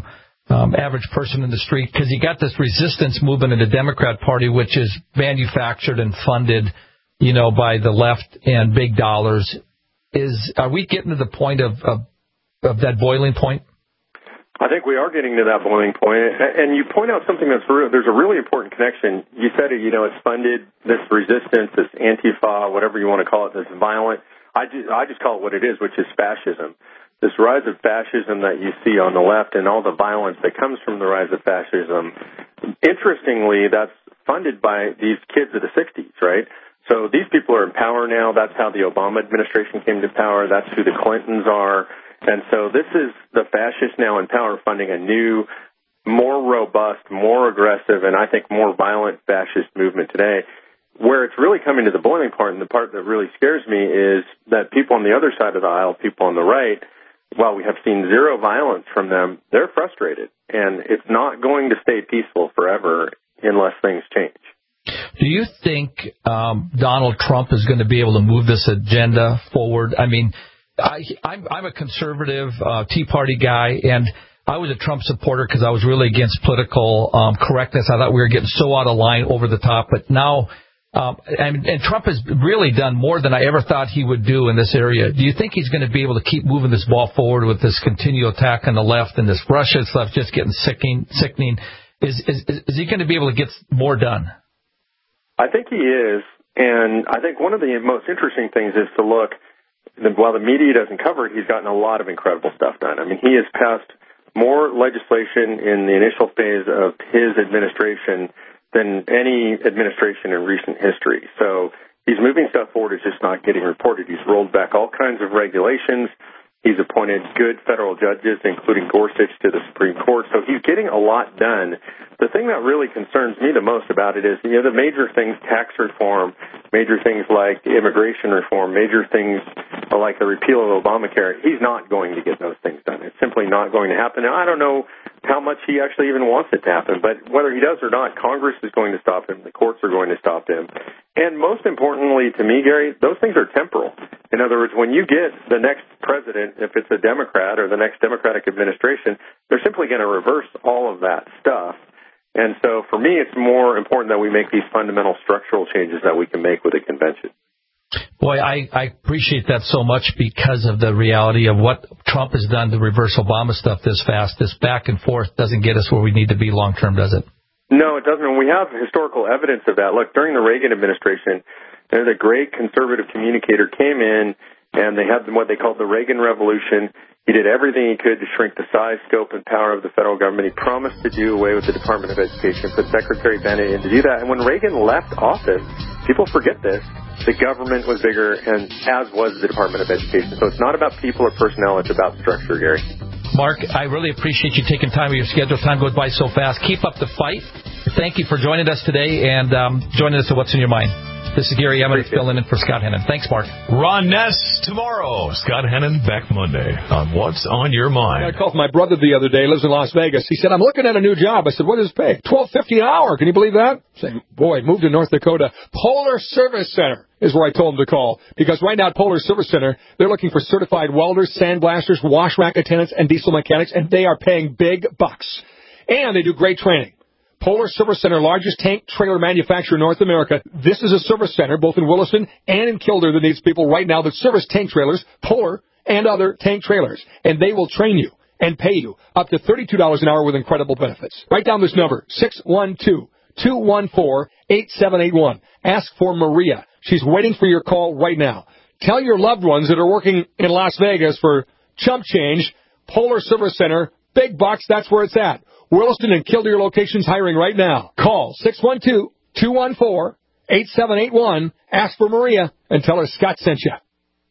average person in the street? Because you got this resistance movement in the Democrat Party, which is manufactured and funded, by the left and big dollars. Are we getting to the point of that boiling point?
I think we are getting to that boiling point, and you point out something there's a really important connection. You said it, it's funded, this resistance, this Antifa, whatever you want to call it, this violent, I just call it what it is, which is fascism. This rise of fascism that you see on the left and all the violence that comes from the rise of fascism, interestingly, that's funded by these kids of the 60s, right? So these people are in power now. That's how the Obama administration came to power. That's who the Clintons are. And so this is the fascists now in power funding a new, more robust, more aggressive, and I think more violent fascist movement today. Where it's really coming to the boiling point, and the part that really scares me, is that people on the other side of the aisle, people on the right, while we have seen zero violence from them, they're frustrated. And it's not going to stay peaceful forever unless things change.
Do you think Donald Trump is going to be able to move this agenda forward? I mean, I'm a conservative Tea Party guy, and I was a Trump supporter because I was really against political correctness. I thought we were getting so out of line, over the top. But now, and Trump has really done more than I ever thought he would do in this area. Do you think he's going to be able to keep moving this ball forward with this continual attack on the left and this Russia stuff just getting sickening? Is he going to be able to get more done?
I think he is, and I think one of the most interesting things is to look. While the media doesn't cover it, he's gotten a lot of incredible stuff done. I mean, he has passed more legislation in the initial phase of his administration than any administration in recent history. So he's moving stuff forward. It's just not getting reported. He's rolled back all kinds of regulations. He's appointed good federal judges, including Gorsuch, to the Supreme Court. So he's getting a lot done. The thing that really concerns me the most about it is, the major things, tax reform, major things like immigration reform, major things like the repeal of Obamacare, he's not going to get those things done. It's simply not going to happen. Now, I don't know how much he actually even wants it to happen, but whether he does or not, Congress is going to stop him. The courts are going to stop him. And most importantly to me, Gary, those things are temporal. In other words, when you get the next president, if it's a Democrat or the next Democratic administration, they're simply going to reverse all of that stuff. And so for me, it's more important that we make these fundamental structural changes that we can make with a convention.
Boy, I appreciate that so much because of the reality of what Trump has done to reverse Obama stuff this fast. This back and forth doesn't get us where we need to be long term, does it?
No, it doesn't. And we have historical evidence of that. Look, during the Reagan administration, there's a great conservative communicator came in, and they had what they called the Reagan Revolution. He did everything he could to shrink the size, scope, and power of the federal government. He promised to do away with the Department of Education, put Secretary Bennett in to do that. And when Reagan left office, people forget this, the government was bigger, and as was the Department of Education. So it's not about people or personnel, it's about structure, Gary.
Mark, I really appreciate you taking time of your schedule. Time goes by so fast. Keep up the fight. Thank you for joining us today and joining us at What's in Your Mind. This is Gary Emmett filling in for Scott Hennon. Thanks, Mark.
Ron Ness tomorrow. Scott Hennon back Monday on What's on Your Mind.
I called my brother the other day. Lives in Las Vegas. He said, I'm looking at a new job. I said, what does it pay? $12.50 an hour. Can you believe that? I said, boy, moved to North Dakota. Polar Service Center is where I told him to call. Because right now at Polar Service Center, they're looking for certified welders, sandblasters, wash rack attendants, and diesel mechanics, and they are paying big bucks. And they do great training. Polar Service Center, largest tank trailer manufacturer in North America. This is a service center, both in Williston and in Kildare, that needs people right now that service tank trailers, Polar, and other tank trailers. And they will train you and pay you up to $32 an hour with incredible benefits. Write down this number, 612-214-8781. Ask for Maria. She's waiting for your call right now. Tell your loved ones that are working in Las Vegas for chump change, Polar Service Center, big bucks, that's where it's at. Williston and Kildare locations hiring right now. Call 612-214-8781. Ask for Maria and tell her Scott sent you.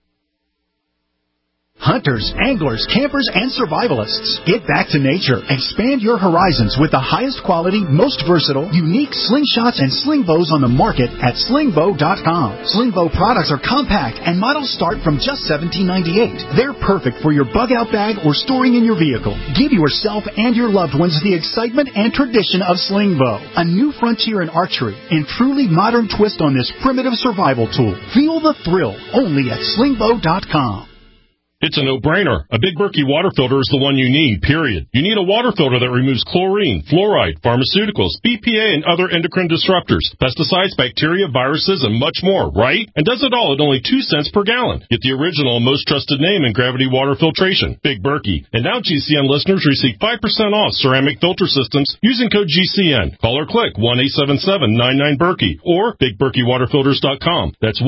Hunters, anglers, campers, and survivalists. Get back to nature. Expand your horizons with the highest quality, most versatile, unique slingshots and sling bows on the market at slingbow.com. Slingbow products are compact and models start from just $17.98. They're perfect for your bug-out bag or storing in your vehicle. Give yourself and your loved ones the excitement and tradition of Slingbow, a new frontier in archery and truly modern twist on this primitive survival tool. Feel the thrill only at slingbow.com.
It's a no-brainer. A Big Berkey water filter is the one you need, period. You need a water filter that removes chlorine, fluoride, pharmaceuticals, BPA, and other endocrine disruptors, pesticides, bacteria, viruses, and much more, right? And does it all at only 2 cents per gallon. Get the original and most trusted name in gravity water filtration, Big Berkey. And now GCN listeners receive 5% off ceramic filter systems using code GCN. Call or click 1-877-99-BERKEY or BigBerkeyWaterFilters.com. That's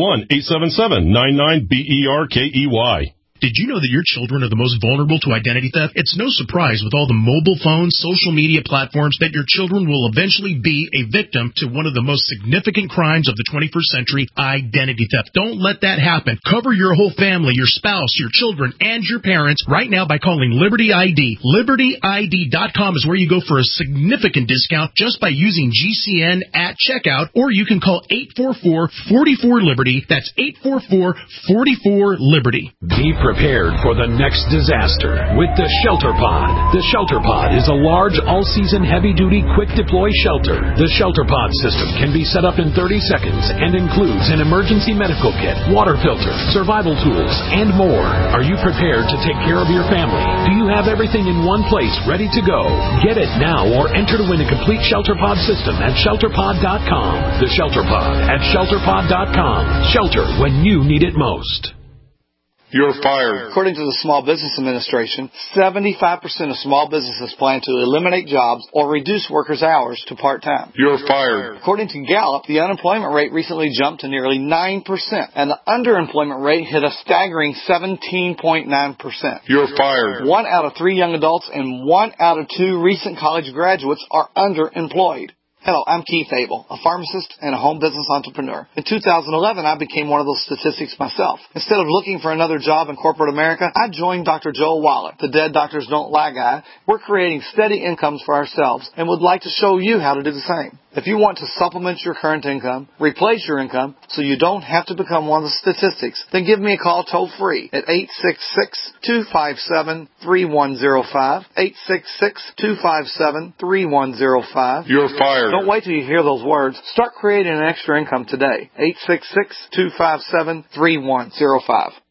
1-877-99-BERKEY.
Did you know that your children are the most vulnerable to identity theft? It's no surprise with all the mobile phones, social media platforms that your children will eventually be a victim to one of the most significant crimes of the 21st century, identity theft. Don't let that happen. Cover your whole family, your spouse, your children, and your parents right now by calling Liberty ID. LibertyID.com is where you go for a significant discount just by using GCN at checkout, or you can call 844-44-LIBERTY. That's 844-44-LIBERTY.
Be prepared for the next disaster with the Shelter Pod. The Shelter Pod is a large, all-season, heavy-duty, quick-deploy shelter. The Shelter Pod system can be set up in 30 seconds and includes an emergency medical kit, water filter, survival tools, and more. Are you prepared to take care of your family? Do you have everything in one place ready to go? Get it now or enter to win a complete Shelter Pod system at ShelterPod.com. The Shelter Pod at ShelterPod.com. Shelter when you need it most.
You're fired.
According to the Small Business Administration, 75% of small businesses plan to eliminate jobs or reduce workers' hours to part-time.
You're fired.
According to Gallup, the unemployment rate recently jumped to nearly 9%, and the underemployment rate hit a staggering 17.9%.
You're fired.
1 out of 3 young adults and 1 out of 2 recent college graduates are underemployed. Hello, I'm Keith Abel, a pharmacist and a home business entrepreneur. In 2011, I became one of those statistics myself. Instead of looking for another job in corporate America, I joined Dr. Joel Wallach, the Dead Doctors Don't Lie guy. We're creating steady incomes for ourselves and would like to show you how to do the same. If you want to supplement your current income, replace your income, so you don't have to become one of the statistics, then give me a call toll-free at 866-257-3105, 866-257-3105.
You're fired.
Don't wait till you hear those words. Start creating an extra income today. 866-257-3105.